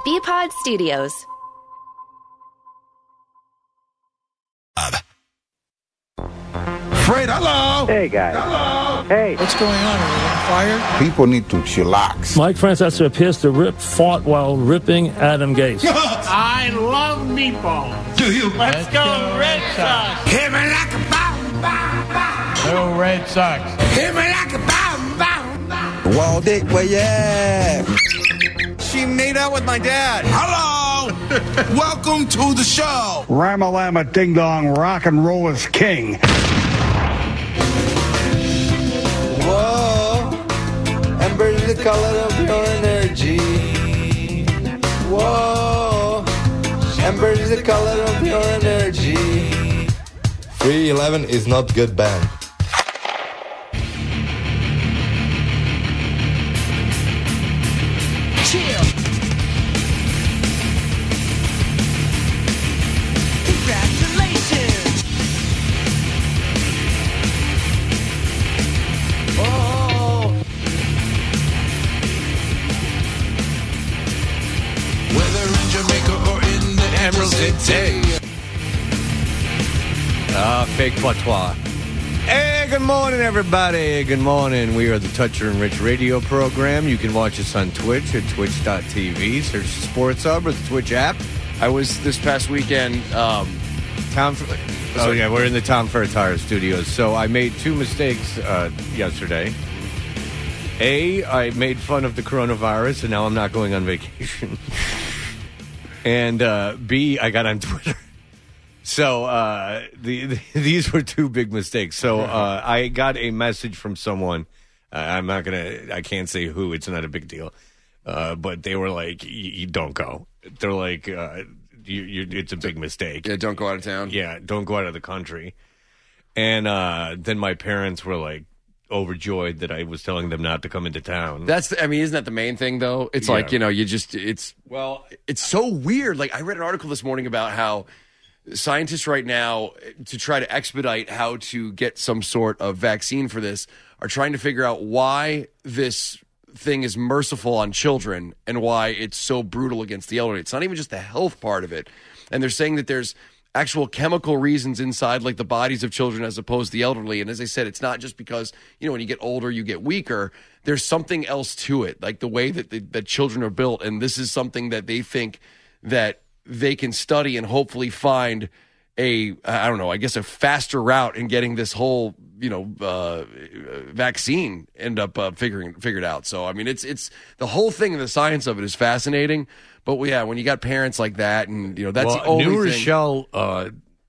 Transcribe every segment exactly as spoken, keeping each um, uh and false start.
B-Pod Studios. Fred, hello. Hey, guys. Hello. Hey. What's going on? Are we on fire? People need to chillax. Mike Francesa appears to rip fought while ripping Adam Gase. I love meatballs. Do you? Let's go, Red Sox. Hit me like a bomb, bomb, bomb. Go Red Sox. Hit me like a bomb, bomb, bomb. Wall Dick, where you at? She made out with my dad. Hello. Welcome to the show. Ramalama Ding Dong, rock and roll is king. Whoa, amber is the color of your energy. Whoa, amber is the color of your energy. three eleven is not good band. Chill. Congratulations. Oh. Whether in Jamaica or in the Emerald City. Ah, fake patois. Hey, good morning, everybody. Good morning. We are the Toucher and Rich radio program. You can watch us on Twitch at twitch dot t v. Search Sports Hub or the Twitch app. I was this past weekend. Um, Tom. Oh, yeah, we're in the Tom Fertara studios. So I made two mistakes uh, yesterday. A, I made fun of the coronavirus, and now I'm not going on vacation. And uh, B, I got on Twitter. So uh, the, the, these were two big mistakes. So uh, I got a message from someone. Uh, I'm not going to, I can't say who. It's not a big deal. Uh, but they were like, you don't go. They're like, uh, you, you, it's a big mistake. yeah, don't go out of town. Yeah, don't go out of the country. And uh, then my parents were like overjoyed that I was telling them not to come into town. That's, the, I mean, isn't that the main thing, though? It's Yeah. like, you know, you just, it's, well, it's so weird. Like, I read an article this morning about how scientists right now, to try to expedite how to get some sort of vaccine for this, are trying to figure out why this thing is merciful on children and why it's so brutal against the elderly. It's not even just the health part of it. And they're saying that there's actual chemical reasons inside, like the bodies of children as opposed to the elderly. And as I said, it's not just because, you know, when you get older, you get weaker. There's something else to it, like the way that the, that children are built. And this is something that they think that they can study and hopefully find a, I don't know, I guess a faster route in getting this whole, you know, uh, vaccine end up uh, figuring figured out. So, I mean, it's it's the whole thing, the science of it is fascinating. But yeah, when you got parents like that, and you know, that's well, the only New thing. Rochelle, uh,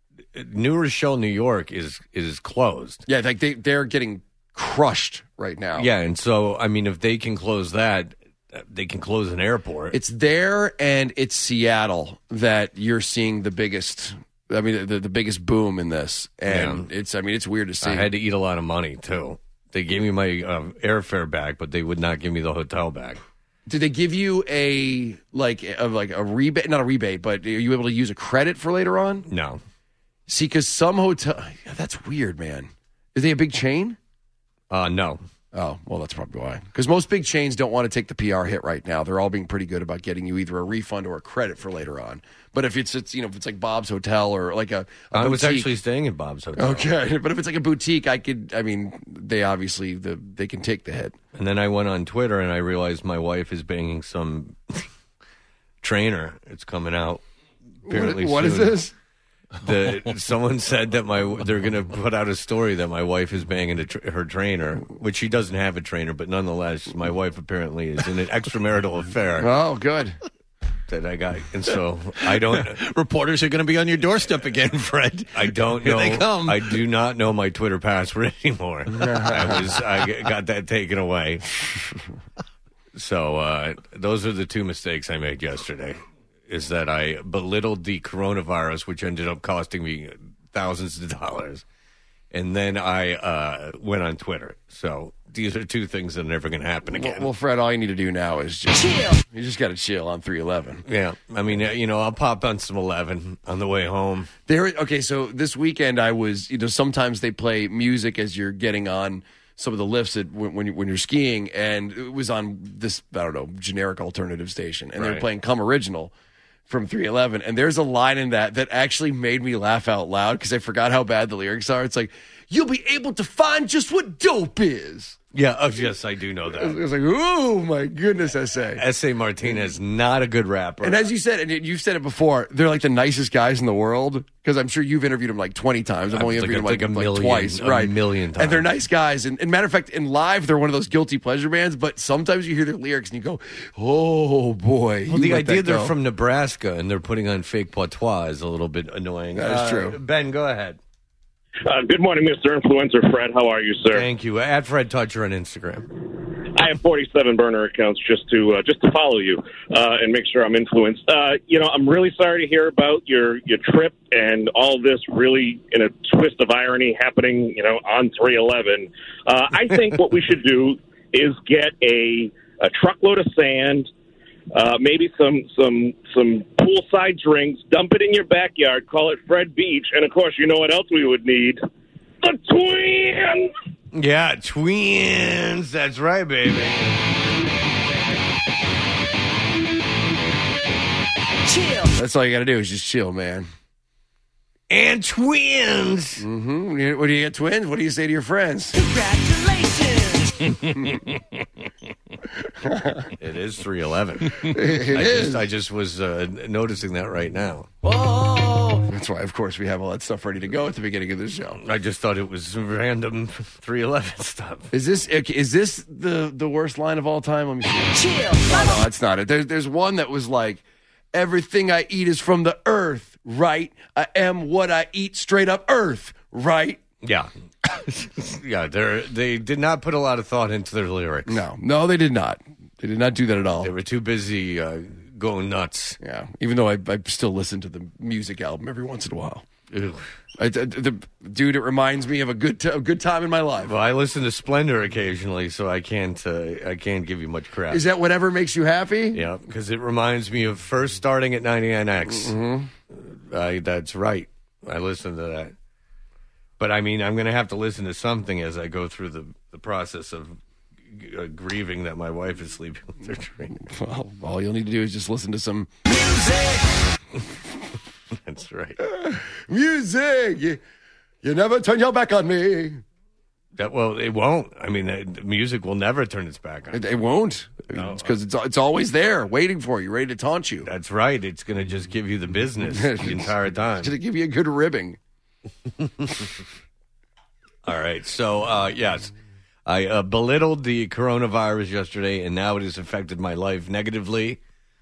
New Rochelle, New York is is closed. Yeah, like they they're getting crushed right now. Yeah, and so I mean, if they can close that, they can close an airport. It's there, and it's Seattle that you're seeing the biggest. I mean, the, the biggest boom in this, and Yeah. it's. I mean, it's weird to see. I had to eat a lot of money too. They gave me my um, airfare back, but they would not give me the hotel back. Did they give you a like a, like a rebate? Not a rebate, but are you able to use a credit for later on? No. See, because some hotel. Yeah, that's weird, man. Is they a big chain? Uh, no. Oh, well, that's probably why. Because most big chains don't want to take the P R hit right now. They're all being pretty good about getting you either a refund or a credit for later on. But if it's, it's you know, if it's like Bob's Hotel or like a, a I was boutique- actually staying at Bob's Hotel. Okay, but if it's like a boutique, I could. I mean, they obviously the they can take the hit. And then I went on Twitter and I realized my wife is banging some trainer. It's coming out. Apparently, What, what is soon. this? The someone said that my they're going to put out a story that my wife is banging a tra- her trainer, which she doesn't have a trainer, but nonetheless, my wife apparently is in an extramarital affair Oh, good. that I got, and so I don't. Reporters are going to be on your doorstep again, Fred. I don't Here know. they come. I do not know my Twitter password anymore. I was I got that taken away. So uh, those are the two mistakes I made yesterday. Is that I belittled the coronavirus, which ended up costing me thousands of dollars, and then I uh, went on Twitter. So these are two things that are never going to happen again. Well, well, Fred, all you need to do now is just chill. You just got to chill on three eleven. Yeah, I mean, uh, you know, I'll pop on some eleven on the way home. There. Okay, so this weekend I was, you know, sometimes they play music as you're getting on some of the lifts at, when when, you, when you're skiing, and it was on this I don't know generic alternative station, and they were Right. playing "Come Original" from three eleven, and there's a line in that that actually made me laugh out loud because I forgot how bad the lyrics are. It's like, "You'll be able to find just what dope is." Yeah, oh, yes, I do know It that. was like, oh my goodness, S A. S A Martinez, not a good rapper. And as you said, and you've said it before, they're like the nicest guys in the world. Because I'm sure you've interviewed them like twenty times. I've only Like interviewed a- them like, like a like million- twice, a right? million And they're times. nice guys. And, and matter of fact, in live, they're one of those guilty pleasure bands. But sometimes you hear their lyrics and you go, "Oh boy!" Well, you the let idea that they're go. from Nebraska and they're putting on fake patois is a little bit annoying. That is Uh, true. Ben, go ahead. Uh, good morning, Mister Influencer Fred. How are you, sir? Thank you. At Fred Toucher on Instagram. I have forty-seven burner accounts just to uh, just to follow you uh, and make sure I'm influenced. Uh, you know, I'm really sorry to hear about your your trip and all this really in a twist of irony happening. You know, on three eleven. Uh, I think what we should do is get a a truckload of sand. Uh, maybe some some some poolside drinks. Dump it in your backyard. Call it Fred Beach, and of course, you know what else we would need? The twins. Yeah, twins. That's right, baby. Chill. That's all you got to do is just chill, man. And twins. Mm-hmm. What do you get, twins? What do you say to your friends? Congratulations. It is three eleven. It I is. just, I just was uh, noticing that right now. Whoa. That's why, of course, we have all that stuff ready to go at the beginning of the show. I just thought it was random three eleven stuff. Is this okay, is this the the worst line of all time? Let me see. Chill. Oh, no, that's not it. There's there's one that was like, everything I eat is from the earth, right? I am what I eat, straight up earth, right? Yeah. Yeah, they they did not put a lot of thought into their lyrics. No, no, they did not. They did not do that at all. They were too busy uh, going nuts. Yeah, even though I, I still listen to the music album every once in a while. Ew. I, the, the, dude, it reminds me of a good t- a good time in my life. Well, I listen to Splendor occasionally, so I can't uh, I can't give you much crap. Is that whatever makes you happy? Yeah, because it reminds me of first starting at ninety-nine X. Mm-hmm. Uh, that's right. I listen to that. But, I mean, I'm going to have to listen to something as I go through the, the process of uh, grieving that my wife is sleeping with her drink. Well, all you'll need to do is just listen to some That's right. music. You, you never turn your back on me. That, well, it won't. I mean, the, the music will never turn its back on. It, it won't. No. It's because it's, it's always there, waiting for you, ready to taunt you. That's right. It's going to just give you the business the entire time. To give you a good ribbing. All right. So, uh, yes, I uh, belittled the coronavirus yesterday, and now it has affected my life negatively.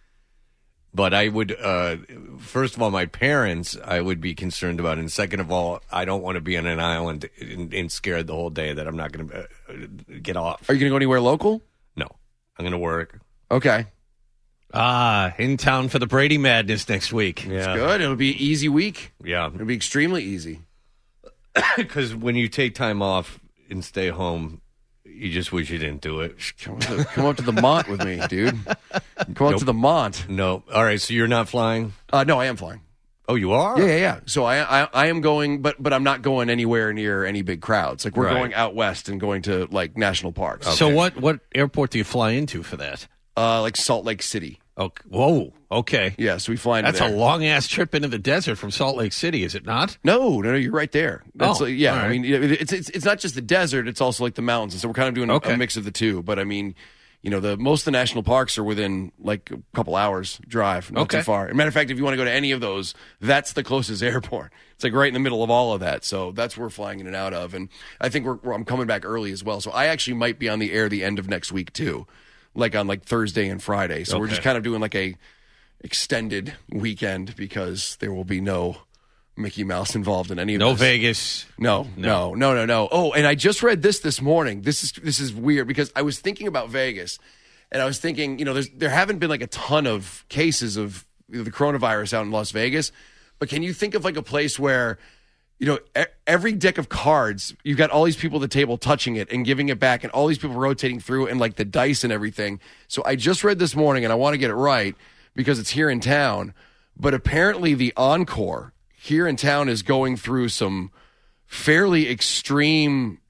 But I would, uh, first of all, my parents, I would be concerned about. And second of all, I don't want to be on an island and, and scared the whole day that I'm not going to uh, get off. Are you going to go anywhere local? No, I'm going to work. Okay. Ah, in town for the Brady Madness next week. Yeah. Good. It'll be an easy week. Yeah. It'll be extremely easy. Because when you take time off and stay home, you just wish you didn't do it. Come up to, come up to the Mont with me, dude. Come up Nope. to the Mont. No. All right. So you're not flying? Uh, no, I am flying. Oh, you are? Yeah, yeah, yeah. So I, I, I am going, but but I'm not going anywhere near any big crowds. Like we're Right. going out west and going to like national parks. So what, what airport do you fly into for that? Uh, like Salt Lake City. Okay. Whoa. Okay. Yeah, so we fly into That's there. a long ass trip into the desert from Salt Lake City, is it not? No, no, no, you're right there. That's Oh, like, yeah. all I right. mean, it- it's it's it's not just the desert; it's also like the mountains. And so we're kind of doing a, Okay. a mix of the two. But I mean, you know, the most of the national parks are within like a couple hours drive, not Okay. too far. As a matter of fact, if you want to go to any of those, that's the closest airport. It's like right in the middle of all of that. So that's where we're flying in and out of. And I think we're, we're I'm coming back early as well. So I actually might be on the air the end of next week too, like on like Thursday and Friday. So we're Okay. just kind of doing like a extended weekend because there will be no Mickey Mouse involved in any of No this. Vegas. No, no, no, no, no. Oh, and I just read this this morning. This is this is weird because I was thinking about Vegas, and I was thinking, you know, there's there haven't been like a ton of cases of you know, the coronavirus out in Las Vegas, but can you think of like a place where, you know, e- every deck of cards, you've got all these people at the table touching it and giving it back, and all these people rotating through, and like the dice and everything. So I just read this morning, and I want to get it right because it's here in town, but apparently the Encore here in town is going through some fairly extreme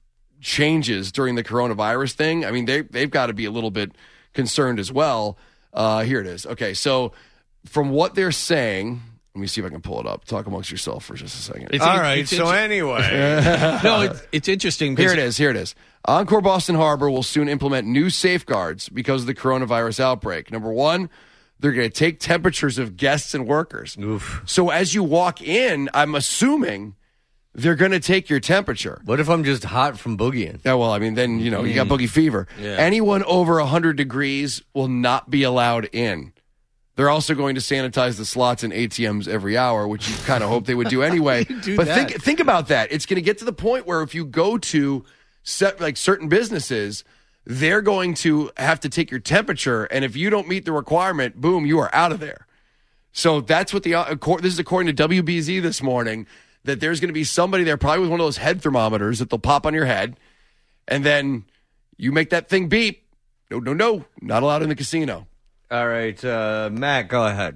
changes during the coronavirus thing, I mean, they, they've got to be a little bit concerned as well. Uh, here it is. Okay, so from what they're saying, let me see if I can pull it up. Talk amongst yourself for just a second. It's, All it's, right, it's so inter- anyway. no, it's, it's interesting. Here it is. Here it is. Encore Boston Harbor will soon implement new safeguards because of the coronavirus outbreak. Number one, they're going to take temperatures of guests and workers. Oof. So as you walk in, I'm assuming they're going to take your temperature. What if I'm just hot from boogieing? Yeah, well, I mean, then, you know, you got boogie fever. Yeah. Anyone over one hundred degrees will not be allowed in. They're also going to sanitize the slots and A T Ms every hour, which you kind of hope they would do anyway. do but that? think think about that. It's going to get to the point where if you go to set, like certain businesses, they're going to have to take your temperature, and if you don't meet the requirement, boom, you are out of there. So that's what the uh, this is according to W B Z this morning, that there's going to be somebody there probably with one of those head thermometers that they'll pop on your head, and then you make that thing beep. No, no, no, not allowed in the casino. All right, uh, Matt, go ahead.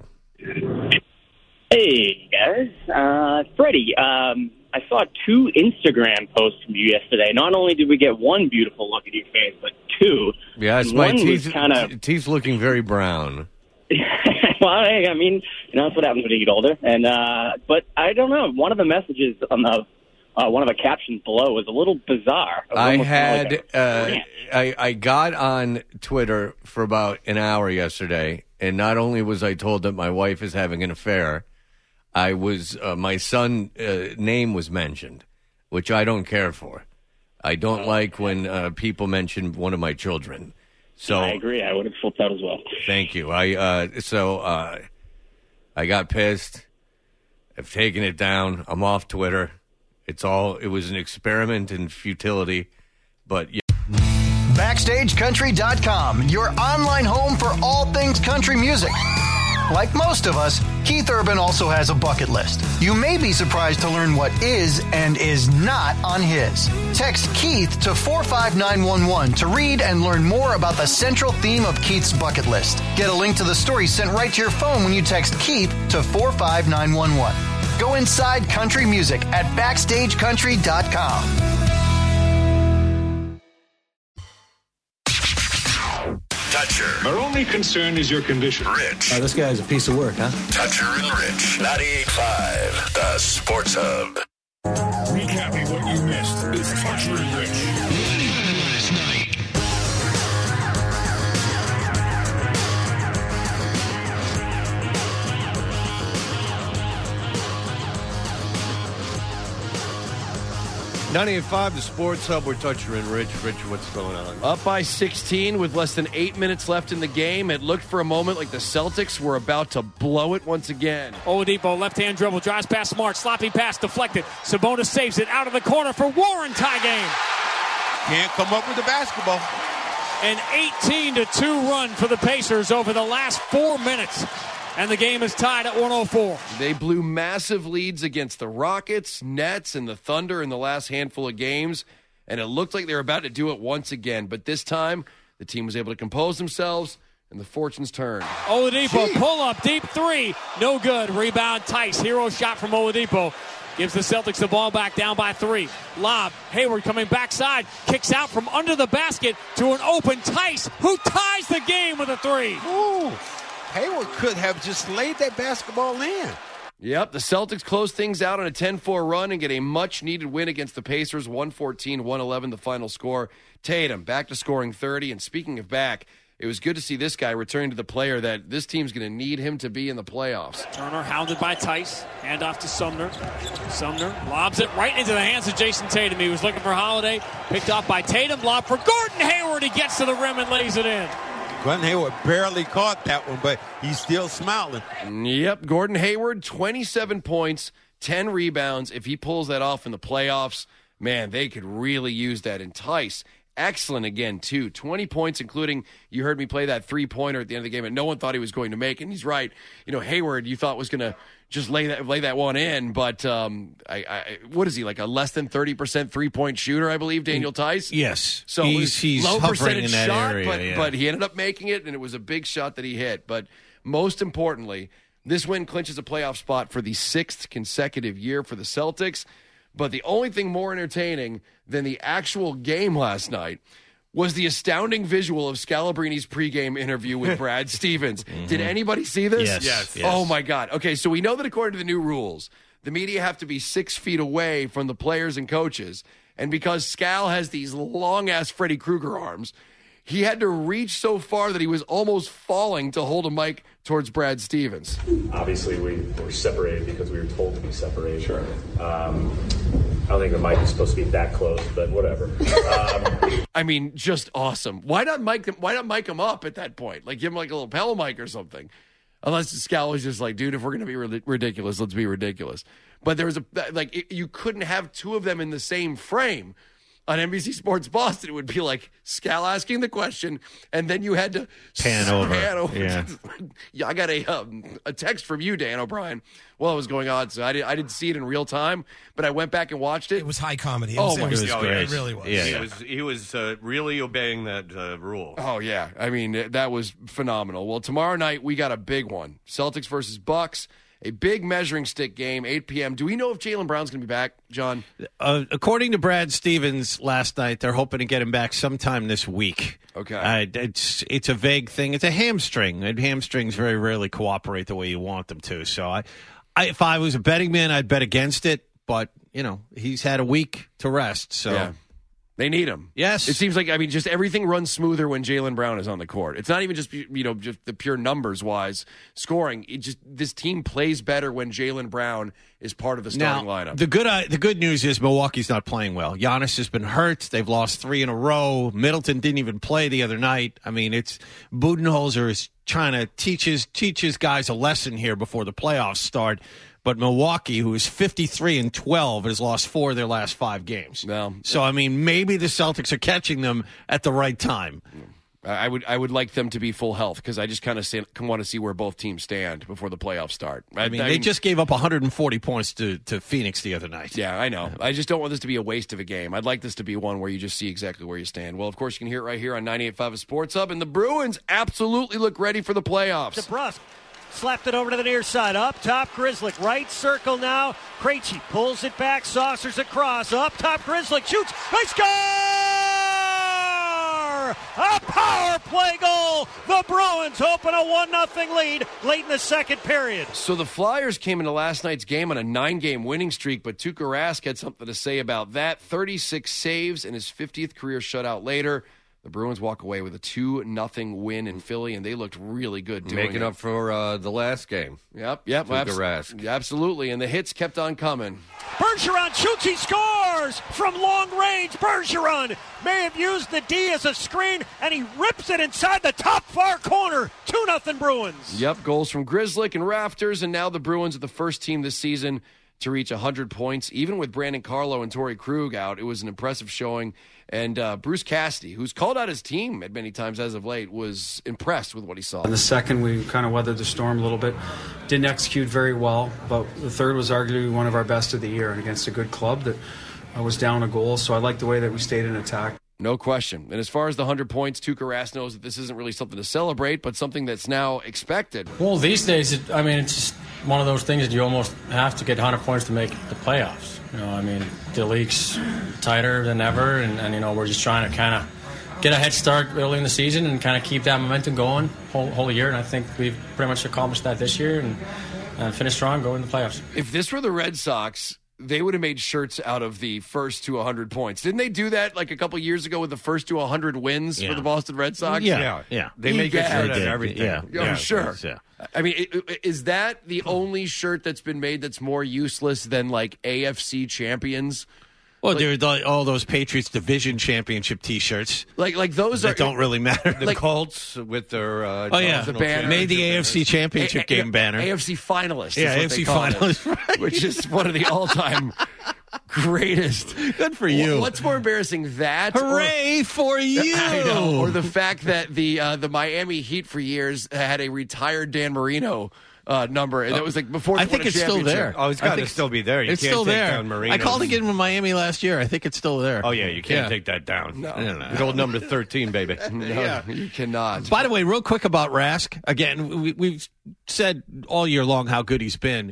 Hey, guys. Uh, Freddie, um, I saw two Instagram posts from you yesterday. Not only did we get one beautiful look at your face, but two. Yes, And my one was teeth, kinda- teeth looking very brown. Well, I I mean, you know, that's what happens when you get older. And uh, but I don't know. One of the messages on the uh, one of the captions below was a little bizarre. It was I almost kinda had, like a uh, rant. I, I got on Twitter for about an hour yesterday, and not only was I told that my wife is having an affair, I was, uh, my son uh, name was mentioned, which I don't care for. I don't like when uh, people mention one of my children. So I agree. I would have flipped out as well. Thank you. I uh, so uh, I got pissed. I've taken it down. I'm off Twitter. It's all. It was an experiment in futility, but yeah. Backstage Country dot com, your online home for all things country music. Like most of us, Keith Urban also has a bucket list. You may be surprised to learn what is and is not on his. Text Keith to four five nine one one to read and learn more about the central theme of Keith's bucket list. Get a link to the story sent right to your phone when you text Keith to four five nine one one. Go inside country music at Backstage Country dot com. Toucher. Our only concern is your condition. Rich. Oh, this guy's a piece of work, huh? Toucher and Rich. ninety-eight point five, the Sports Hub. Recapping what you missed. It's Toucher and Rich. Last night. ninety-eight point five, the Sports Hub. We're Toucher and Rich. Rich, what's going on? Up by sixteen with less than eight minutes left in the game. It looked for a moment like the Celtics were about to blow it once again. Oladipo, left-hand dribble, drives past Smart, sloppy pass deflected. Sabonis saves it out of the corner for Warren. Tie game. Can't come up with the basketball. An eighteen to two run for the Pacers over the last four minutes. And the game is tied at one oh four. They blew massive leads against the Rockets, Nets, and the Thunder in the last handful of games, and it looked like they were about to do it once again. But this time, the team was able to compose themselves, and the fortunes turned. Oladipo, pull up, deep three. No good. Rebound, Tice. Hero shot from Oladipo. Gives the Celtics the ball back, down by three. Lob, Hayward coming backside. Kicks out from under the basket to an open Tice, who ties the game with a three. Ooh. Hayward could have just laid that basketball in. Yep, the Celtics close things out on a ten four run and get a much-needed win against the Pacers, one fourteen one eleven the final score. Tatum back to scoring thirty, and speaking of back, it was good to see this guy returning to the player that this team's going to need him to be in the playoffs. Turner hounded by Tice. Hand off to Sumner. Sumner lobs it right into the hands of Jason Tatum. He was looking for Holiday. Picked off by Tatum. Lob for Gordon Hayward. He gets to the rim and lays it in. Gordon Hayward barely caught that one, but he's still smiling. Yep, Gordon Hayward, twenty-seven points, ten rebounds. If he pulls that off in the playoffs, man, they could really use that. And Tice, excellent again, too. twenty points, including, you heard me play that three-pointer at the end of the game, and no one thought he was going to make. And he's right. You know, Hayward, you thought was going to just lay that lay that one in, but um, I, I, what is he, like a less than thirty percent three-point shooter, I believe, Daniel Tice? Yes. So he's, it was he's low hovering percentage in that shot, area, but, yeah. but he ended up making it, and it was a big shot that he hit. But most importantly, this win clinches a playoff spot for the sixth consecutive year for the Celtics. But the only thing more entertaining than the actual game last night was the astounding visual of Scalabrini's pregame interview with Brad Stevens. Mm-hmm. Did anybody see this? Yes. Yes. yes. Oh, my God. Okay, so we know that according to the new rules, the media have to be six feet away from the players and coaches. And because Scal has these long-ass Freddy Krueger arms, he had to reach so far that he was almost falling to hold a mic towards Brad Stevens. Obviously, we were separated because we were told to be separated. Sure. Um, I don't think the mic is supposed to be that close, but whatever. Um, I mean, just awesome. Why not mic him? Why not mic him up at that point? Like give him like a lapel mic or something. Unless Scal was just like, dude, if we're gonna be ri- ridiculous, let's be ridiculous. But there was a like it, you couldn't have two of them in the same frame. On N B C Sports Boston, it would be like Scal asking the question, and then you had to pan over. Pan over. Yeah. yeah, I got a um, a text from you, Dan O'Brien, while it was going on. So I, did, I didn't see it in real time, but I went back and watched it. It was high comedy. It oh, was, my it was, God. It really was. Yeah, he yeah. was, he was uh, really obeying that uh, rule. Oh, yeah. I mean, that was phenomenal. Well, tomorrow night, we got a big one. Celtics versus Bucks. A big measuring stick game, eight p.m. Do we know if Jaylen Brown's going to be back, John? Uh, according to Brad Stevens last night, they're hoping to get him back sometime this week. Okay. Uh, it's it's a vague thing. It's a hamstring, and hamstrings very rarely cooperate the way you want them to. So, I, I if I was a betting man, I'd bet against it. But, you know, he's had a week to rest, so... Yeah. They need him. Yes. It seems like, I mean, just everything runs smoother when Jaylen Brown is on the court. It's not even just, you know, just the pure numbers-wise scoring. It just this team plays better when Jaylen Brown is part of the starting now, lineup. The good, uh, the good news is Milwaukee's not playing well. Giannis has been hurt. They've lost three in a row. Middleton didn't even play the other night. I mean, it's Budenholzer is trying to teach his, teach his guys a lesson here before the playoffs start. But Milwaukee, who is fifty-three and twelve, has lost four of their last five games. Well, so, I mean, maybe the Celtics are catching them at the right time. I would I would like them to be full health because I just kind of want to see where both teams stand before the playoffs start. I, I mean, I they mean, just gave up one hundred forty points to, to Phoenix the other night. Yeah, I know. I just don't want this to be a waste of a game. I'd like this to be one where you just see exactly where you stand. Well, of course, you can hear it right here on ninety-eight point five Sports Hub, and the Bruins absolutely look ready for the playoffs. DeBrusque slapped it over to the near side. Up top, Grizzlick. Right circle now. Krejci pulls it back, saucers across. Up top, Grizzlick shoots. They score! A power play goal. The Bruins open a one nothing lead late in the second period. So the Flyers came into last night's game on a nine-game winning streak, but Tuukka Rask had something to say about that. thirty-six saves in his fiftieth career shutout later. The Bruins walk away with a two nothing win in Philly, and they looked really good doing Making it. up for uh, the last game. Yep, yep. Tuukka abs- Rask. Absolutely, and the hits kept on coming. Bergeron shoots, he scores from long range. Bergeron may have used the D as a screen, and he rips it inside the top far corner. two nothing Bruins. Yep, goals from Grizzlick and Rafters, and now the Bruins are the first team this season to reach one hundred points. Even with Brandon Carlo and Torrey Krug out, it was an impressive showing. And uh, Bruce Cassidy, who's called out his team at many times as of late, was impressed with what he saw. In the second, we kind of weathered the storm a little bit. Didn't execute very well, but the third was arguably one of our best of the year and against a good club that uh, was down a goal. So I like the way that we stayed in attack. No question. And as far as the one hundred points, Tuukka Rask knows that this isn't really something to celebrate, but something that's now expected. Well, these days, it, I mean, it's just one of those things that you almost have to get one hundred points to make the playoffs. You know, I mean, the league's tighter than ever, and, and you know, we're just trying to kind of get a head start early in the season and kind of keep that momentum going whole, whole year. And I think we've pretty much accomplished that this year and uh, finish strong, go in the playoffs. If this were the Red Sox, they would have made shirts out of the first to one hundred points. Didn't they do that like a couple years ago with the first to one hundred wins yeah. for the Boston Red Sox? Yeah, yeah. yeah. They make a shirt out of everything. Yeah, oh, yeah sure. Yeah. I mean, is that the only shirt that's been made that's more useless than like A F C champions? Well, like, there are all those Patriots division championship T-shirts. Like, like those that are, don't really matter. The like, Colts with their uh, oh yeah, the banner made the A F C championship a- a- game banner. A F C finalist. Yeah, is what A F C they call finalist, it, right. which is one of the all-time greatest. Good for you. What's more embarrassing, that hooray or, for you? I know, or the fact that the uh, the Miami Heat for years had a retired Dan Marino. Uh, number, and it was like before. I think it's still there. Oh, it's got to still be there. You it's can't still take there. down Marinos. I called again with Miami last year. I think it's still there. Oh yeah, you can't yeah. take that down. No, no, no. Good old number thirteen, baby. No, yeah, you cannot. By the way, real quick about Rask. Again, we, we've said all year long how good he's been,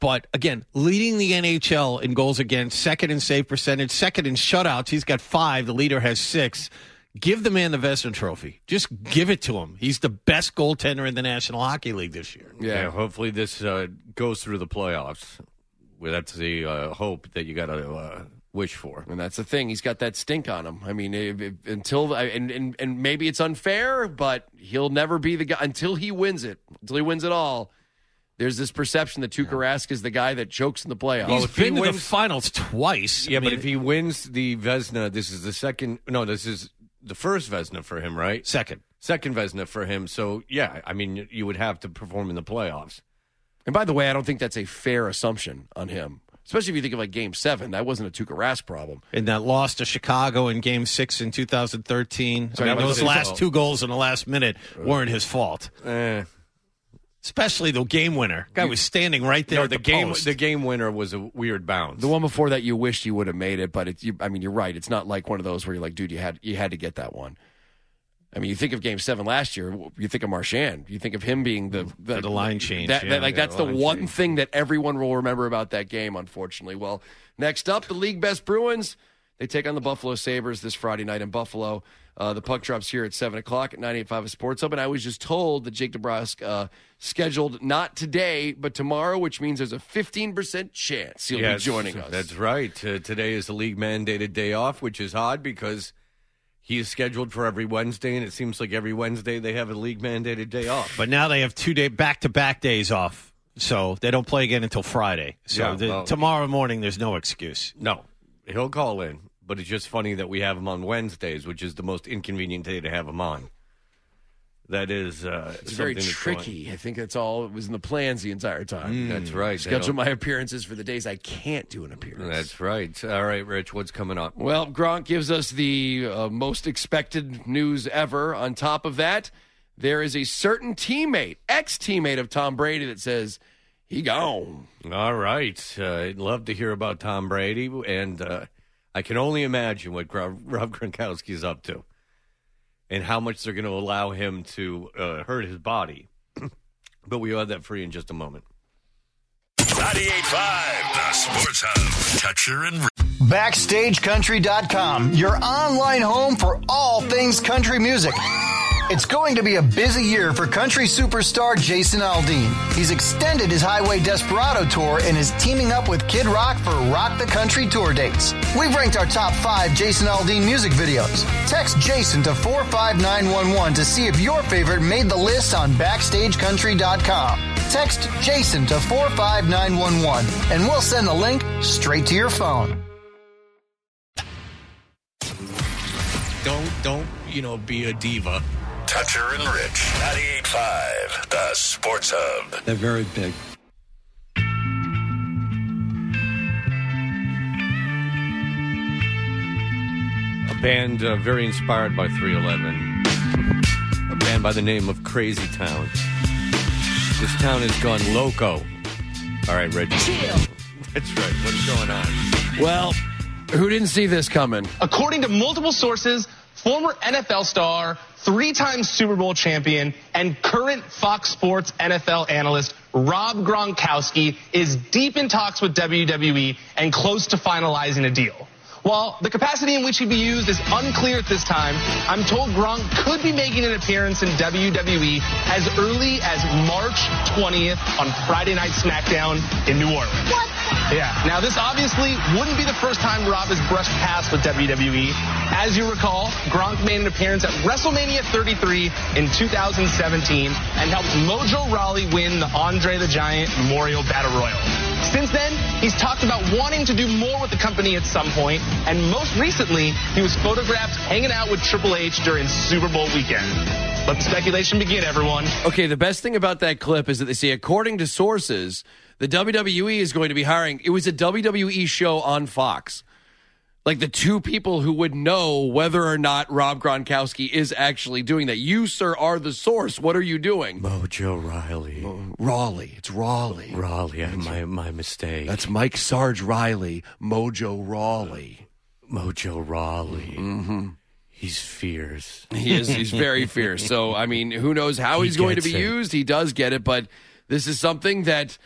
But, again, leading the N H L in goals against, second in save percentage, second in shutouts. He's got five. The leader has six. Give the man the Vezina Trophy. Just give it to him. He's the best goaltender in the National Hockey League this year. Yeah, yeah hopefully this uh, goes through the playoffs. Well, that's the uh, hope that you got to uh, wish for. And that's the thing. He's got that stink on him. I mean, if, if, until and, and and maybe it's unfair, but he'll never be the guy until he wins it. Until he wins it all. There's this perception that Tuukka Rask is the guy that chokes in the playoffs. He's well, been he to wins, the finals twice. Yeah, I mean, but if he wins the Vezina, this is the second. No, this is the first Vezina for him, right? Second. Second Vezina for him. So, yeah, I mean, you would have to perform in the playoffs. And by the way, I don't think that's a fair assumption on him. Especially if you think of like Game Seven, that wasn't a Tuukka Rask problem. And that loss to Chicago in Game Six in two thousand thirteen. Sorry, I mean, those last fault. two goals in the last minute weren't his fault. Eh. Especially the game winner. Guy was standing right there. No, at the, the game. post. The game winner was a weird bounce. The one before that, you wished you would have made it, but it, you, I mean, you're right. It's not like one of those where you're like, dude, you had you had to get that one. I mean, you think of Game Seven last year. You think of Marchand. You think of him being the the, the line change. That, yeah, that, like yeah, that's the, the one change. thing that everyone will remember about that game. Unfortunately, well, next up, the league best Bruins. They take on the Buffalo Sabres this Friday night in Buffalo. Uh, the puck drops here at seven o'clock at ninety-eight point five Sports Hub. And I was just told that Jake DeBrusk uh, scheduled not today, but tomorrow, which means there's a fifteen percent chance he'll yes, be joining us. That's right. Uh, today is the league-mandated day off, which is odd because he is scheduled for every Wednesday, and it seems like every Wednesday they have a league-mandated day off. But now they have two day back-to-back days off, so they don't play again until Friday. So Yeah, the, well- tomorrow morning, there's no excuse. No, he'll call in, but it's just funny that we have him on Wednesdays, which is the most inconvenient day to have him on. That is uh, It's very something that's going- tricky. I think that's all. It was in the plans the entire time. Mm, that's right. They Schedule don't- my appearances for the days I can't do an appearance. That's right. All right, Rich, what's coming up? Well, Gronk gives us the uh, most expected news ever. On top of that, there is a certain teammate, ex-teammate of Tom Brady, that says he gone. All right. Uh, I'd love to hear about Tom Brady, and uh, I can only imagine what Gro- Rob Gronkowski is up to and how much they're going to allow him to uh, hurt his body. But we'll have that for you in just a moment. ninety-eight point five, the Sports Hub. Toucher and Backstage Country dot com, your online home for all things country music. It's going to be a busy year for country superstar Jason Aldean. He's extended his Highway Desperado tour and is teaming up with Kid Rock for Rock the Country tour dates. We've ranked our top five Jason Aldean music videos. Text Jason to four five nine one one to see if your favorite made the list on Backstage Country dot com. Text Jason to four five nine one one and we'll send the link straight to your phone. Don't, don't, you know, be a diva. Toucher and Rich. ninety-eight point five, the Sports Hub. They're very big. A band uh, very inspired by three eleven. A band by the name of Crazy Town. This town has gone loco. All right, Reggie. That's right. What's going on? Well, who didn't see this coming? According to multiple sources, former N F L star, three-time Super Bowl champion, and current Fox Sports N F L analyst Rob Gronkowski is deep in talks with W W E and close to finalizing a deal. While the capacity in which he'd be used is unclear at this time, I'm told Gronk could be making an appearance in W W E as early as March twentieth on Friday Night SmackDown in New Orleans. What? Yeah. Now, this obviously wouldn't be the first time Rob has brushed paths with W W E. As you recall, Gronk made an appearance at WrestleMania thirty-three in two thousand seventeen and helped Mojo Rawley win the Andre the Giant Memorial Battle Royal. Since then, he's talked about wanting to do more with the company at some point, and most recently, he was photographed hanging out with Triple H during Super Bowl weekend. Let the speculation begin, everyone. Okay, the best thing about that clip is that they say, according to sources, the W W E is going to be hiring. It was a W W E show on Fox. Like the two people who would know whether or not Rob Gronkowski is actually doing that. You, sir, are the source. What are you doing? Mojo Riley. Oh, Raleigh. It's Raleigh. Raleigh, my, my mistake. That's Mike Sarge Riley. Mojo Rawley. Mojo Rawley. Mm-hmm. He's fierce. He is. He's very fierce. So, I mean, who knows how He he's going to be gets it. used? He does get it, but this is something that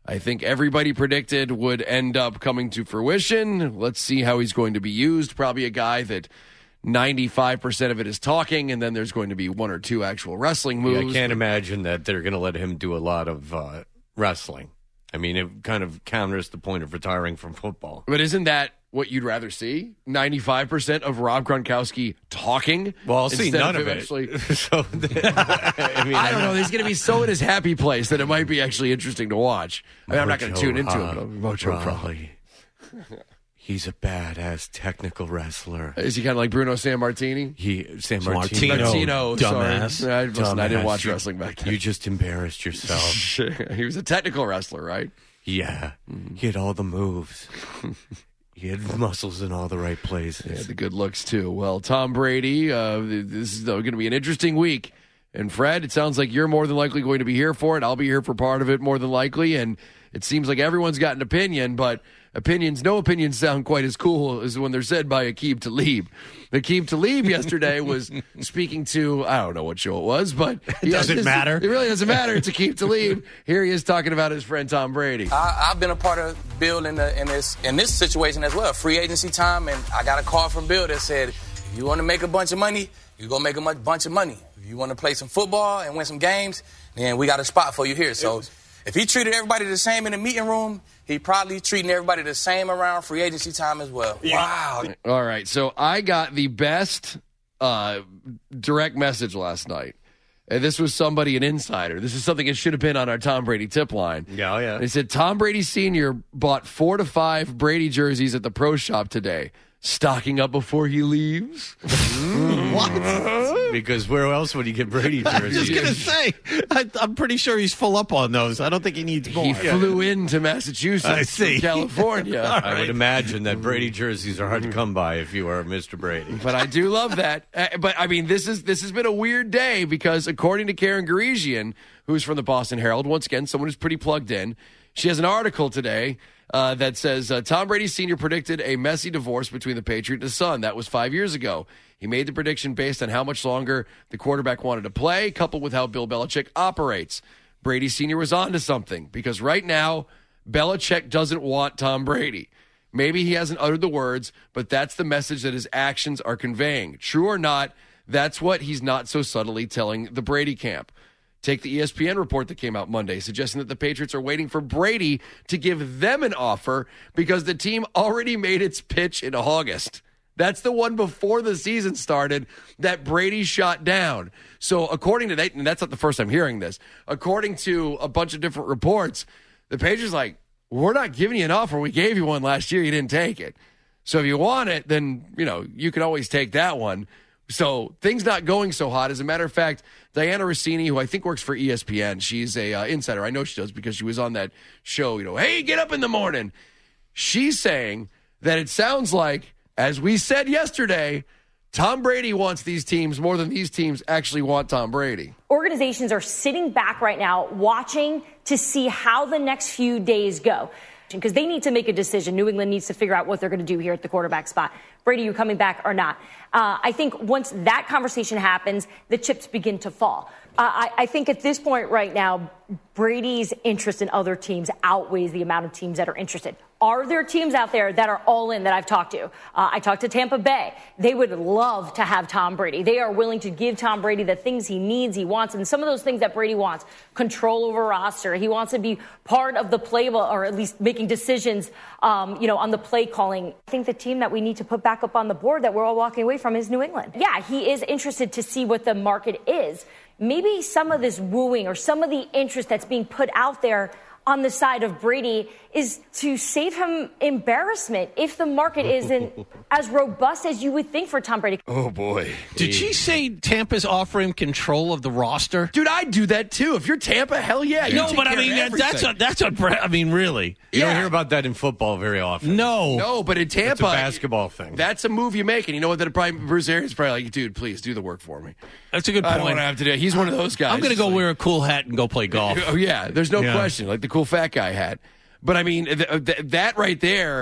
I think everybody predicted would end up coming to fruition. Let's see how he's going to be used. Probably a guy that ninety-five percent of it is talking, and then there's going to be one or two actual wrestling moves. Yeah, I can't imagine that they're going to let him do a lot of uh, wrestling. I mean, it kind of counters the point of retiring from football. But isn't that what you'd rather see? ninety-five percent of Rob Gronkowski talking? Well, I'll see none of, of it. so, I, mean, I don't know. He's going to be so in his happy place that it might be actually interesting to watch. I mean, I'm not going to tune into uh, him. Mojo Rawley. He's a badass technical wrestler. Is he kind of like Bruno Sammartini? He San Martino. Martino, dumbass. Sorry. I, listen, dumbass. I didn't watch wrestling back then. You just embarrassed yourself. He was a technical wrestler, right? Yeah. Mm. He had all the moves. He had muscles in all the right places. He had the good looks, too. Well, Tom Brady, uh, this is going to be an interesting week. And Fred, it sounds like you're more than likely going to be here for it. I'll be here for part of it more than likely. And it seems like everyone's got an opinion, but opinions, no opinions sound quite as cool as when they're said by Aqib Talib. Aqib Talib yesterday was speaking to, I don't know what show it was, but it doesn't has, matter. It really doesn't matter. It's Aqib Talib. Here he is talking about his friend Tom Brady. I, I've been a part of Bill in, the, in this in this situation as well. Free agency time, and I got a call from Bill that said, if you want to make a bunch of money, you're going to make a much, bunch of money. If you want to play some football and win some games, then we got a spot for you here. So if he treated everybody the same in the meeting room, he probably treating everybody the same around free agency time as well. Wow. All right. So I got the best uh, direct message last night. And this was somebody, an insider. This is something that should have been on our Tom Brady tip line. Yeah, yeah. They said Tom Brady Senior bought four to five Brady jerseys at the pro shop today. Stocking up before he leaves? What? Because where else would he get Brady jerseys? I was just going to say, I, I'm pretty sure he's full up on those. I don't think he needs more. He flew into Massachusetts I see. from California. Right. I would imagine that Brady jerseys are hard to come by if you are Mister Brady. But I do love that. Uh, but, I mean, this is this has been a weird day because according to Karen Garigian, who's from the Boston Herald, once again, someone who's pretty plugged in, she has an article today Uh, that says uh, Tom Brady Senior predicted a messy divorce between the Patriot and his son. That was five years ago. He made the prediction based on how much longer the quarterback wanted to play, coupled with how Bill Belichick operates. Brady Senior was on to something because right now, Belichick doesn't want Tom Brady. Maybe he hasn't uttered the words, but that's the message that his actions are conveying. True or not, that's what he's not so subtly telling the Brady camp. Take the E S P N report that came out Monday, suggesting that the Patriots are waiting for Brady to give them an offer because the team already made its pitch in August. That's the one before the season started that Brady shot down. So according to that, and that's not the first time hearing this, according to a bunch of different reports, the Patriots are like, we're not giving you an offer. We gave you one last year. You didn't take it. So if you want it, then, you know, you can always take that one. So things not going so hot. As a matter of fact, Diana Rossini, who I think works for E S P N, she's a uh, insider. I know she does because she was on that show, you know, hey, get up in the morning. She's saying that it sounds like, as we said yesterday, Tom Brady wants these teams more than these teams actually want Tom Brady. Organizations are sitting back right now watching to see how the next few days go. Because they need to make a decision. New England needs to figure out what they're going to do here at the quarterback spot. Brady, you coming back or not? Uh, I think once that conversation happens, the chips begin to fall. Uh, I, I think at this point right now, Brady's interest in other teams outweighs the amount of teams that are interested. Are there teams out there that are all in that I've talked to? Uh, I talked to Tampa Bay. They would love to have Tom Brady. They are willing to give Tom Brady the things he needs, he wants, and some of those things that Brady wants. Control over roster. He wants to be part of the play, or at least making decisions, um, you know, on the play calling. I think the team that we need to put back up on the board that we're all walking away from is New England. Yeah, he is interested to see what the market is. Maybe some of this wooing or some of the interest that's being put out there on the side of Brady is to save him embarrassment if the market isn't as robust as you would think for Tom Brady. Oh, boy. Did she say Tampa's offering control of the roster? Dude, I'd do that, too. If you're Tampa, hell yeah. No, but I mean, that, that's a, that's a, I mean, really. You Yeah. don't hear about that in football very often. No. No, but in Tampa, It's a basketball thing. That's a move you make. And you know what? That probably Bruce Arians is probably like, dude, please do the work for me. That's a good I point. don't want to have to do it. He's one of those guys. I'm going to go Like- wear a cool hat and go play golf. Oh, yeah. There's no Yeah. question. Like the cool fat guy hat. But, I mean, th- th- that right there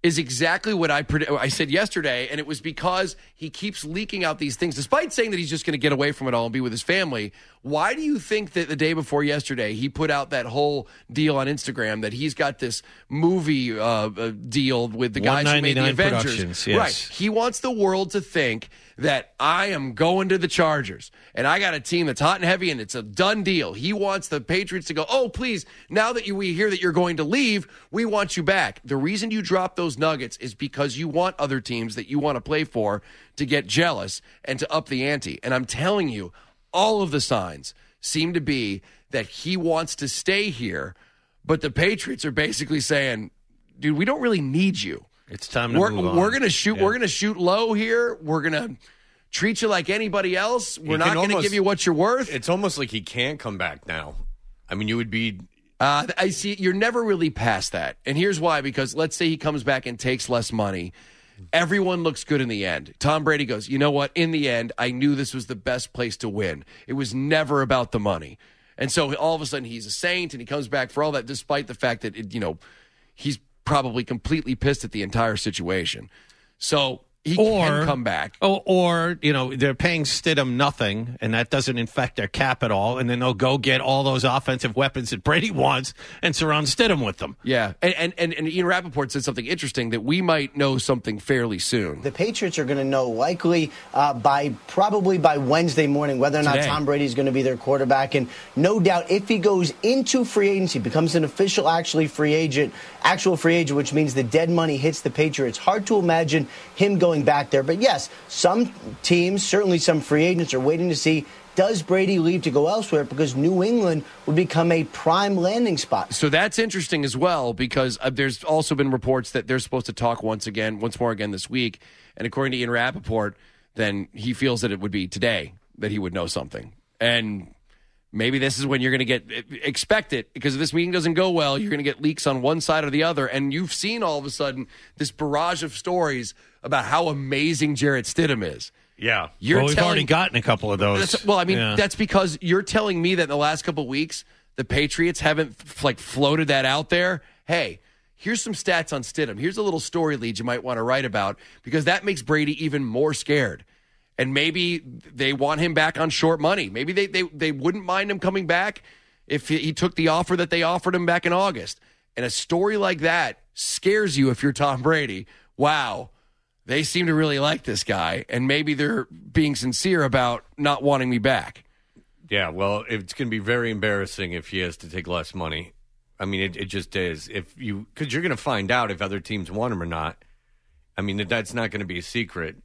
is exactly what I pred- I said yesterday, and it was because he keeps leaking out these things, despite saying that he's just going to get away from it all and be with his family. Why do you think that the day before yesterday he put out that whole deal on Instagram that he's got this movie uh, uh, deal with the guys who made the Avengers? Yes. Right. He wants the world to think that I am going to the Chargers and I got a team that's hot and heavy and it's a done deal. He wants the Patriots to go, oh, please, now that you, we hear that you're going to leave, we want you back. The reason you drop those nuggets is because you want other teams that you want to play for to get jealous and to up the ante. And I'm telling you, all of the signs seem to be that he wants to stay here, but the Patriots are basically saying, dude, we don't really need you. It's time to we're, move on. We're gonna shoot. Yeah. We're gonna shoot low here. We're gonna treat you like anybody else. We're He not can gonna almost- give you what you're worth. It's almost like he can't come back now. I mean, you would be. Uh, I see. You're never really past that, and here's why. Because let's say he comes back and takes less money. Everyone looks good in the end. Tom Brady goes, you know what? In the end, I knew this was the best place to win. It was never about the money. And so all of a sudden he's a saint and he comes back for all that, despite the fact that, it, you know, he's probably completely pissed at the entire situation. So he or, can come back. Or, or, you know, they're paying Stidham nothing, and that doesn't infect their cap at all, and then they'll go get all those offensive weapons that Brady wants and surround Stidham with them. Yeah, and, and, and, and Ian Rappaport said something interesting that we might know something fairly soon. The Patriots are going to know likely uh, by probably by Wednesday morning whether or not Today. Tom Brady is going to be their quarterback. And no doubt if he goes into free agency, becomes an official actually free agent, actual free agent, which means the dead money hits the Patriots. Hard to imagine him going back there. But yes, some teams, certainly some free agents, are waiting to see, does Brady leave to go elsewhere, because New England would become a prime landing spot. So that's interesting as well, because uh, there's also been reports that they're supposed to talk once again, once more again this week. And according to Ian Rappaport, then he feels that it would be today that he would know something. And maybe this is when you're going to get expect it, because if this meeting doesn't go well, you're going to get leaks on one side or the other. And you've seen all of a sudden this barrage of stories about how amazing Jarrett Stidham is. Yeah. You're well, we've telling, already gotten a couple of those. That's, well, I mean, Yeah. that's because you're telling me that in the last couple of weeks, the Patriots haven't f- like floated that out there. Hey, here's some stats on Stidham. Here's a little story lead you might want to write about, because that makes Brady even more scared. And maybe they want him back on short money. Maybe they, they, they wouldn't mind him coming back if he, he took the offer that they offered him back in August. And a story like that scares you if you're Tom Brady. Wow, they seem to really like this guy, and maybe they're being sincere about not wanting me back. Yeah, well, it's going to be very embarrassing if he has to take less money. I mean, it, it just is. If you, because you're going to find out if other teams want him or not. I mean, that's not going to be a secret.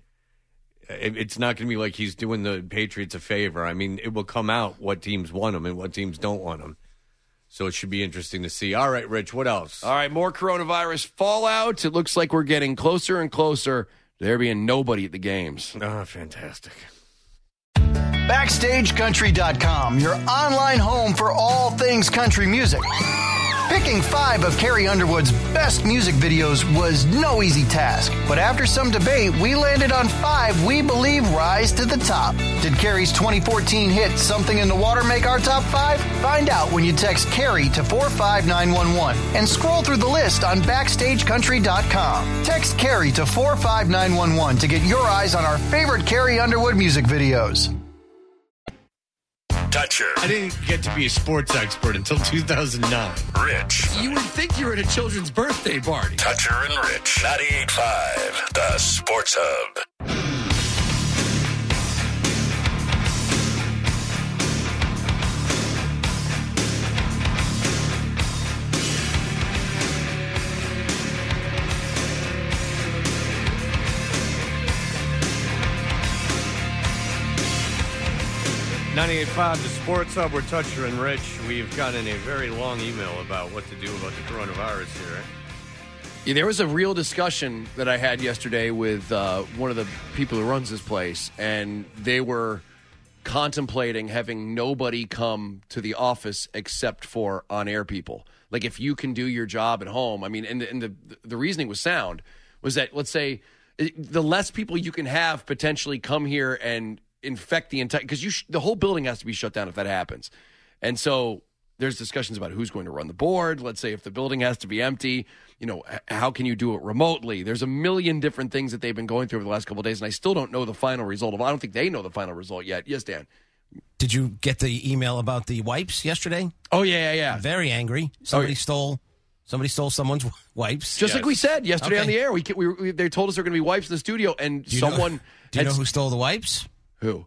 It, it's not going to be like he's doing the Patriots a favor. I mean, it will come out what teams want him and what teams don't want him. So it should be interesting to see. All right, Rich, what else? All right, more coronavirus fallout. It looks like we're getting closer and closer to there being nobody at the games. Oh, fantastic. Backstage Country dot com, your online home for all things country music. Picking five of Carrie Underwood's best music videos was no easy task, but after some debate, we landed on five we believe rise to the top. Did Carrie's twenty fourteen hit Something in the Water make our top five? Find out when you text Carrie to four five nine one one and scroll through the list on Backstage Country dot com. Text Carrie to four five nine one one to get your eyes on our favorite Carrie Underwood music videos. Toucher. I didn't get to be a sports expert until two thousand nine. Rich. You would think you were at a children's birthday party. Toucher and Rich. ninety-eight point five, the Sports Hub. ninety-eight point five, the Sports Hub. We're Toucher and Rich. We've gotten a very long email about what to do about the coronavirus here. Right? Yeah, there was a real discussion that I had yesterday with uh, one of the people who runs this place, and they were contemplating having nobody come to the office except for on-air people. Like, if you can do your job at home, I mean, and, and the the reasoning was sound, was that, let's say, the less people you can have potentially come here and infect the entire, because you sh- the whole building has to be shut down if that happens. And so there's discussions about who's going to run the board. Let's say if the building has to be empty, you know, h- how can you do it remotely? There's a million different things that they've been going through over the last couple of days, and I still don't know the final result of. I don't think they know the final result yet. Yes, Dan. Did you get the email about the wipes yesterday? Oh yeah, yeah, yeah. Very angry. Somebody Oh, yeah. stole. Somebody stole someone's wipes. Just like we said yesterday Okay. on the air, we, we, we they told us there were going to be wipes in the studio, and Do you know- someone. Do you had- know who stole the wipes? Who?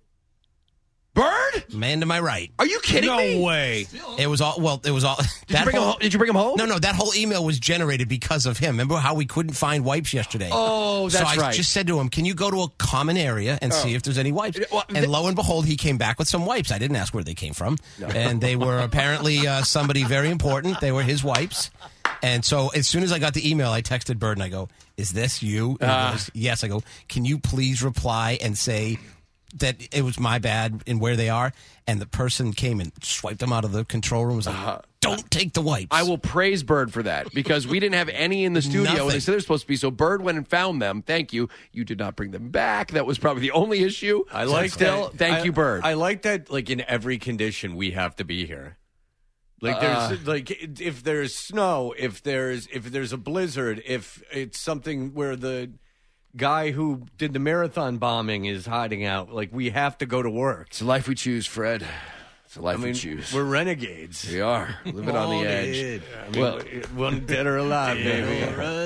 Bird? Man to my right. Are you kidding no me? way. It was all well. It was all. Did you bring him home? Did you bring him home? No, no. That whole email was generated because of him. Remember how we couldn't find wipes yesterday? Oh, that's so I right. just said to him, "Can you go to a common area and Oh. see if there's any wipes?" Well, and lo and behold, he came back with some wipes. I didn't ask where they came from, and they were apparently uh, somebody very important. They were his wipes. And so as soon as I got the email, I texted Bird and I go, "Is this you?" And he Ah. goes, "Yes." I go, "Can you please reply and say that it was my bad and where they are?" And the person came and swiped them out of the control room. Was like, Uh, "Don't take the wipes." I will praise Bird for that because we didn't have any in the studio when they Nothing. said they're supposed to be. So Bird went and found them. Thank you. You did not bring them back. That was probably the only issue. I like Still, that. thank I- you, Bird. I like that. Like in every condition, we have to be here. Like there's Uh, like if there's snow, if there's if there's a blizzard, if it's something where the guy who did the marathon bombing is hiding out, like we have to go to work. It's the life we choose, Fred. It's the life I mean, we choose. we're renegades. We are living on the All edge. dead. I mean, Well, one dead or alive, baby.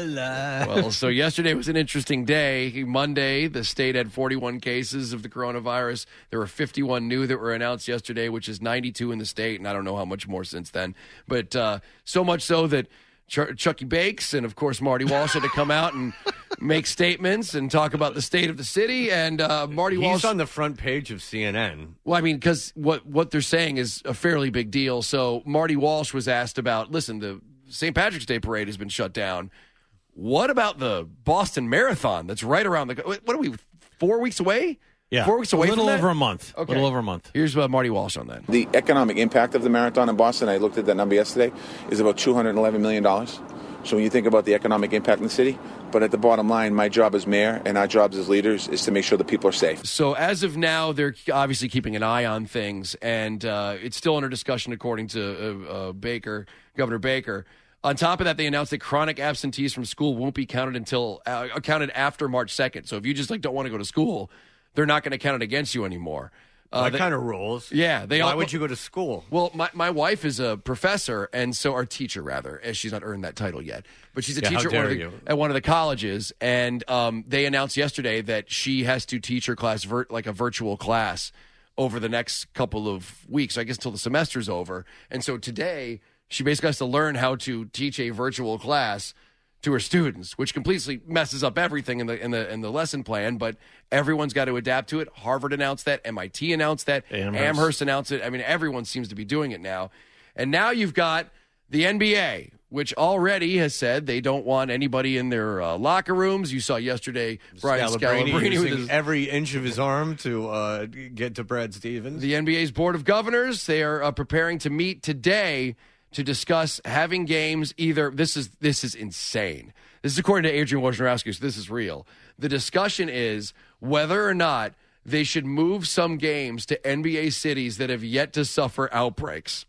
well, so yesterday was an interesting day. Monday, the state had forty-one cases of the coronavirus. There were fifty-one new that were announced yesterday, which is ninety-two in the state, and I don't know how much more since then. But uh, so much so that Ch- Chucky Bakes and, of course, Marty Walsh had to come out and make statements and talk about the state of the city. And uh, Marty He's Walsh on the front page of C N N. Well, I mean, because what, what they're saying is a fairly big deal. So Marty Walsh was asked about, listen, the Saint Patrick's Day parade has been shut down. What about the Boston Marathon that's right around the... What are we, four weeks away? Yeah. Four weeks away A little from that? over a month. A Okay. little over a month. Here's uh, Marty Walsh on that. The economic impact of the marathon in Boston, I looked at that number yesterday, is about two hundred eleven million dollars. So when you think about the economic impact in the city, but at the bottom line, my job as mayor and our jobs as leaders is to make sure that people are safe. So as of now, they're obviously keeping an eye on things, and uh, it's still under discussion, according to uh, uh, Baker, Governor Baker. On top of that, they announced that chronic absentees from school won't be counted until uh, counted after March second. So if you just like don't want to go to school, they're not going to count it against you anymore. Uh, that they- kind of rules. Yeah, they Why all, would you go to school? Well, my, my wife is a professor, and so our teacher rather, as she's not earned that title yet, but she's a Yeah, how teacher at one, of dare the, you. at one of the colleges, and um, they announced yesterday that she has to teach her class vir- like a virtual class over the next couple of weeks, I guess until the semester's over. And so today, she basically has to learn how to teach a virtual class to her students, which completely messes up everything in the in the in the lesson plan. But everyone's got to adapt to it. Harvard announced that. M I T announced that. Amherst. Amherst announced it. I mean, everyone seems to be doing it now. And now you've got the N B A, which already has said they don't want anybody in their uh, locker rooms. You saw yesterday Brian Scalabrine Scalabrine with using his every inch of his arm to uh, get to Brad Stevens. The N B A's Board of Governors, they are uh, preparing to meet today to discuss having games either. This is this is insane. This is according to Adrian Wojnarowski, so this is real. The discussion is whether or not they should move some games to N B A cities that have yet to suffer outbreaks.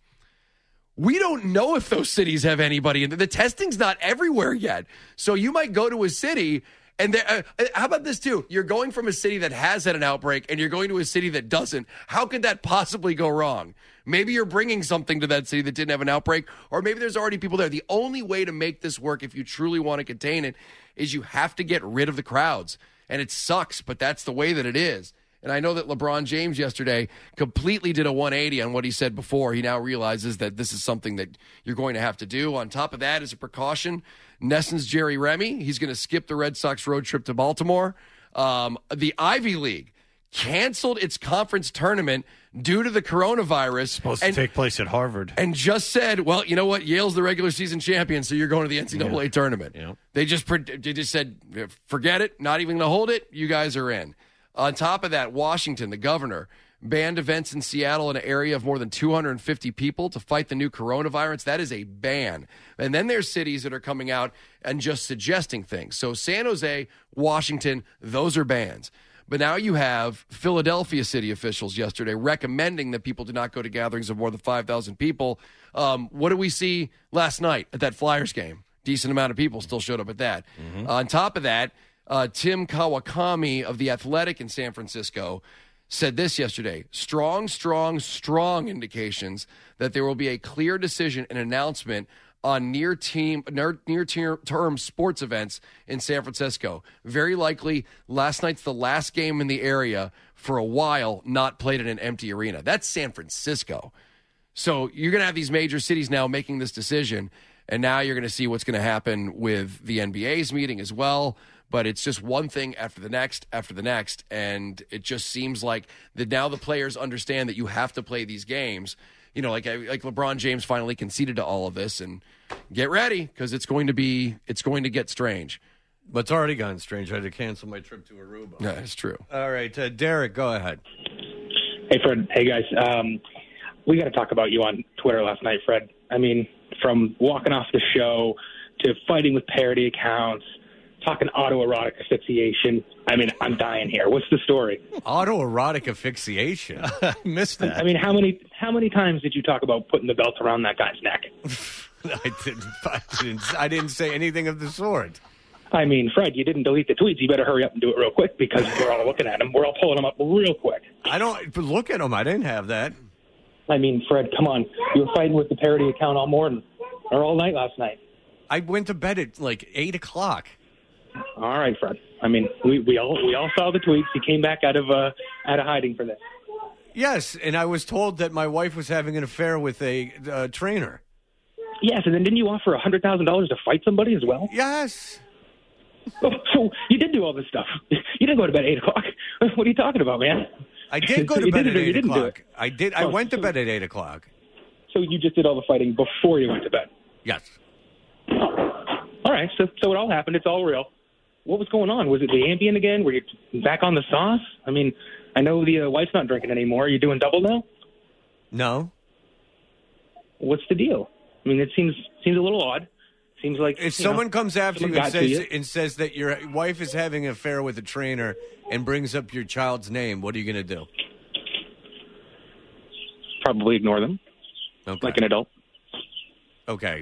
We don't know if those cities have anybody. And the testing's not everywhere yet. So you might go to a city and there, uh, how about this too? You're going from a city that has had an outbreak and you're going to a city that doesn't. How could that possibly go wrong? Maybe you're bringing something to that city that didn't have an outbreak, or maybe there's already people there. The only way to make this work, if you truly want to contain it, is you have to get rid of the crowds. And it sucks, but that's the way that it is. And I know that LeBron James yesterday completely did a one eighty on what he said before. He now realizes that this is something that you're going to have to do. On top of that, as a precaution, Nesson's Jerry Remy, he's going to skip the Red Sox road trip to Baltimore. Um, the Ivy League canceled its conference tournament due to the coronavirus. Supposed and, to take place at Harvard. And just said, well, you know what? Yale's the regular season champion, so you're going to the N C double A Yeah. tournament. Yeah. They just pre- they just said, forget it, not even going to hold it. You guys are in. On top of that, Washington, the governor, banned events in Seattle in an area of more than two hundred fifty people to fight the new coronavirus. That is a ban. And then there's cities that are coming out and just suggesting things. So San Jose, Washington, those are bans. But now you have Philadelphia city officials yesterday recommending that people do not go to gatherings of more than five thousand people. Um, what did we see last night at that Flyers game? Decent amount of people still showed up at that. Mm-hmm. On top of that, uh, Tim Kawakami of The Athletic in San Francisco said this yesterday: strong, strong, strong indications that there will be a clear decision and announcement on near team near, near term sports events in San Francisco. Very likely last night's the last game in the area for a while not played in an empty arena. That's San Francisco. So you're going to have these major cities now making this decision, and now you're going to see what's going to happen with the N B A's meeting as well. But it's just one thing after the next, after the next, and it just seems like that now the players understand that you have to play these games. You know, like like LeBron James finally conceded to all of this, and get ready because it's going to be it's going to get strange. But it's already gotten strange. I had to cancel my trip to Aruba. Yeah, it's true. All right, uh, Derek, go ahead. Hey, Fred. Hey, guys. Um, we got to talk about you on Twitter last night, Fred. I mean, from walking off the show to fighting with parody accounts, talking autoerotic asphyxiation. I mean, I'm dying here. What's the story? Autoerotic asphyxiation. I missed that. I mean, how many how many times did you talk about putting the belt around that guy's neck? I didn't, I didn't. I didn't say anything of the sort. I mean, Fred, you didn't delete the tweets. You better hurry up and do it real quick because we're all looking at them. We're all pulling them up real quick. I don't look at them. I didn't have that. I mean, Fred, come on. You were fighting with the parody account all morning or all night last night. I went to bed at like eight o'clock. All right, Fred. I mean, we, we all we all saw the tweets. He came back out of uh, out of hiding for this. Yes, and I was told that my wife was having an affair with a uh, trainer. Yes, and then didn't you offer a hundred thousand dollars to fight somebody as well? Yes. Oh, so you did do all this stuff. You didn't go to bed at eight o'clock. What are you talking about, man? I did go So to you bed did at it or you eight didn't do o'clock. it? I did. I Oh, went to so- bed at eight o'clock. So you just did all the fighting before you went to bed? Yes. All right, so so it all happened. It's all real. What was going on? Was it the Ambien again? Were you back on the sauce? I mean, I know the uh, wife's not drinking anymore. Are you doing double now? No. What's the deal? I mean, it seems seems a little odd. Seems like If you someone know, comes after someone you and got to says you. and says that your wife is having an affair with a trainer and brings up your child's name, what are you going to do? Probably ignore them, okay. like an adult. Okay.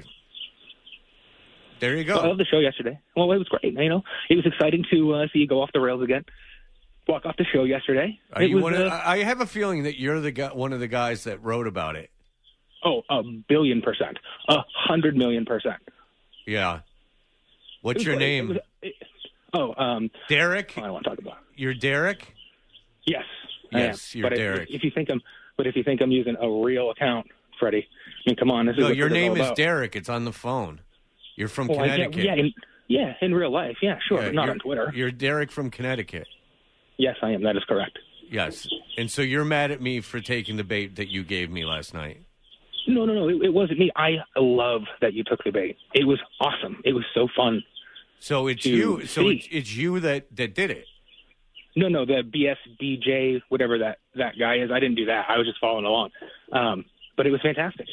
There you go. So I loved the show yesterday. Well, it was great. You know, it was exciting to uh, see you go off the rails again. Walk off the show yesterday. Are it you was, one of, uh, I have a feeling that you're the guy, one of the guys that wrote about it. oh, a billion percent, a hundred million percent. Yeah. It What's was your great. name? It was- it- oh, um, Derek. I don't want to talk about. You're Derek. Yes. I Yes, am. you're but Derek. If, if you think I'm, but if you think I'm using a real account, Freddie, I mean, come on. This is No, what your this name all is about. Derek. It's on the phone. You're from Well, I get- Connecticut. yeah, in, yeah, in real life, yeah, sure, Yeah, but not you're- on Twitter. You're Derek from Connecticut. Yes, I am. That is correct. Yes. And so you're mad at me for taking the bait that you gave me last night. No, no, no. It, it wasn't me. I love that you took the bait. It was awesome. It was so fun. So it's to you. So see. it's, it's you that, that did it. No, no, the B S D J, whatever that, that guy is. I didn't do that. I was just following along. Um, but it was fantastic.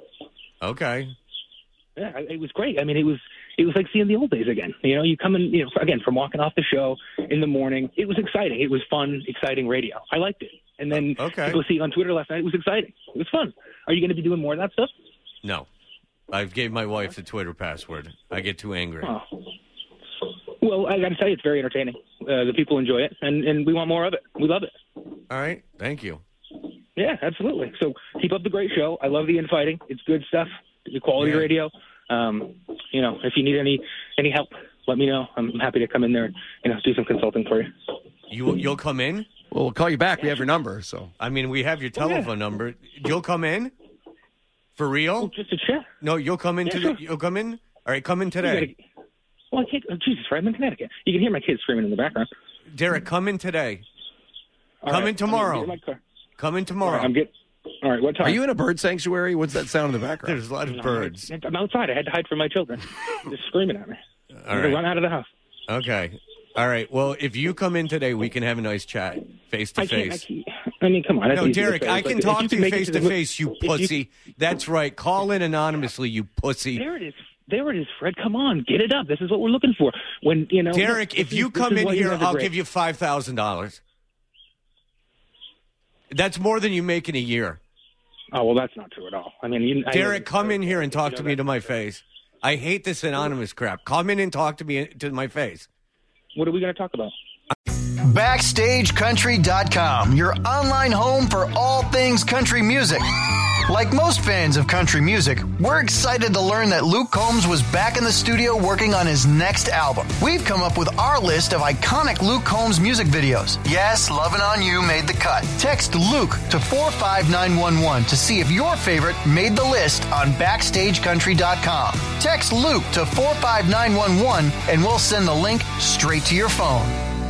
Okay. Yeah, it was great. I mean, it was it was like seeing the old days again. You know, you come in, you know, again from walking off the show in the morning. It was exciting. It was fun, exciting radio. I liked it. And then Okay. people see on Twitter last night. It was exciting. It was fun. Are you going to be doing more of that stuff? No. I've gave my wife the Twitter password. I get too angry. Oh. Well, I got to tell you, it's very entertaining. Uh, the people enjoy it, and, and we want more of it. We love it. All right. Thank you. Yeah, absolutely. So keep up the great show. I love the infighting. It's good stuff. The quality Yeah. radio. Um, you know, if you need any any help, let me know. I'm happy to come in there and you know do some consulting for you. You you'll come in? Well, we'll call you back. We have your number. So I mean, we have your telephone number. You'll come in for real? Just a chat. No, you'll come in. Yeah, to sure. the, you'll come in. All right, come in You today. gotta- well, I can't. Oh, Jesus, right? I'm in Connecticut. You can hear my kids screaming in the background. Derek, come in today. All come right, in tomorrow. I'm gonna get in my car. Come in tomorrow. All right, I'm get. All right, what time? are you in a bird sanctuary? What's that sound in the background? There's a lot of No, birds. I'm outside. I had to hide from my children. They're screaming at me. All I'm gonna right. run out of the house. Okay. All right. Well, if you come in today, we can have a nice chat, face to I can't. I, face. can't, I mean, come on. that's No, easy to Derek, say. I It's can like, talk if to can you make it face the to mo- face, you if you- pussy. That's right. Call in anonymously, you pussy. There it is. There it is, Fred. Come on, get it up. This is what we're looking for. When you know, Derek, this if is- you this come is in why you here, guys are I'll great. give you five thousand dollars. That's more than you make in a year. Oh well, that's not true at all. I mean, you, I Derek, know- come in here and talk you to know me that- to my face. I hate this anonymous crap. Come in and talk to me to my face. What are we going to talk about? Backstage Country dot com, your online home for all things country music. Like most fans of country music, we're excited to learn that Luke Combs was back in the studio working on his next album. We've come up with our list of iconic Luke Combs music videos. Yes, Lovin' On You made the cut. Text Luke to four five nine one one to see if your favorite made the list on Backstage Country dot com. Text Luke to four five nine one one and we'll send the link straight to your phone.